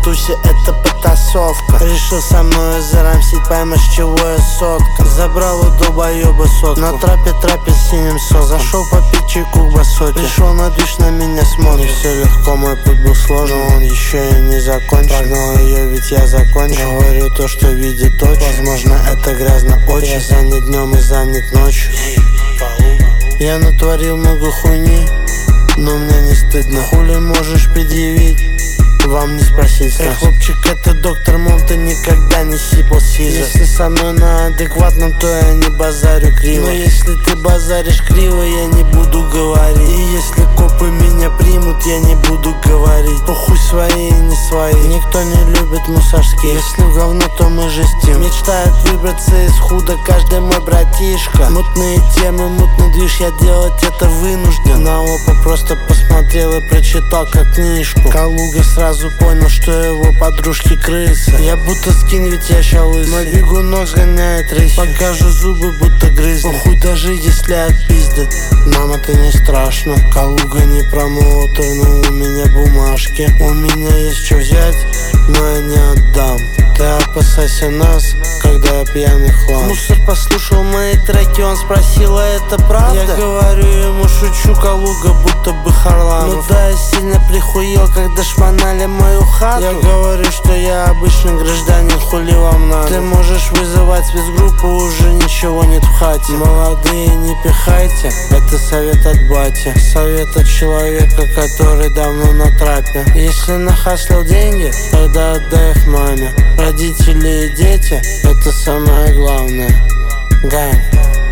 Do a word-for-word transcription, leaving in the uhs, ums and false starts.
тусе, это потасовка. Решил со мной зарамсить, поймешь, чего я сотка. Забрал у долбоеба сотку, на трапе трапе с синим соком. Зашел попить чайку к басоте, пришел на движ, на меня смотрит. Не все легко, мой путь был сложный, но он еще и не закончен. Погнал ее, ведь я закончил. Говорю то, что видит очи. Возможно, это грязно очень. Я занят днем и занят ночью. Я натворил много хуйни, но мне не стыдно. Хули можешь предъявить? Вам не спросить. Эй, хлопчик, это доктор, мол, ты никогда не сипал сиза. Если со мной на адекватном, то я не базарю криво. Но если ты базаришь криво, я не буду говорить. И если копы меня примут, я не буду говорить. Похуй свои и не свои, никто не любит мусорские. Если в говно, то мы жестим. Мечтает выбраться из худа каждый мой братишка. Мутные темы, мутный движ, я делать это вынужден. На опа просто посмотрел и прочитал как книжку. Калуга сразу понял, что его подружки крысы. Я будто скин, ведь я ща лысый. Мой бегунок сгоняет рысь. Покажу зубы, будто грызли. Похуй даже если отпиздят, нам это не страшно. Калуга не промоутер, но у меня бумажки. У меня есть что взять, но я не отдам. Ты опасайся нас, когда я пьяный хлам. Мусор послушал мои треки, он спросил, а это правда? Я говорю ему, шучу, Калуга, будто бы Харламов. Ну да, я сильно прихуел, когда шмонали мою хату. Я говорю, что я обычный гражданин, хули вам надо. Ты можешь вызывать спецгруппу, уже ничего нет в хате. Молодые, не пихайте, это совет от бати. Совет от человека, который давно на трапе. Если нахаслил деньги, тогда отдай их маме. Родители и дети, это самое главное. Гань.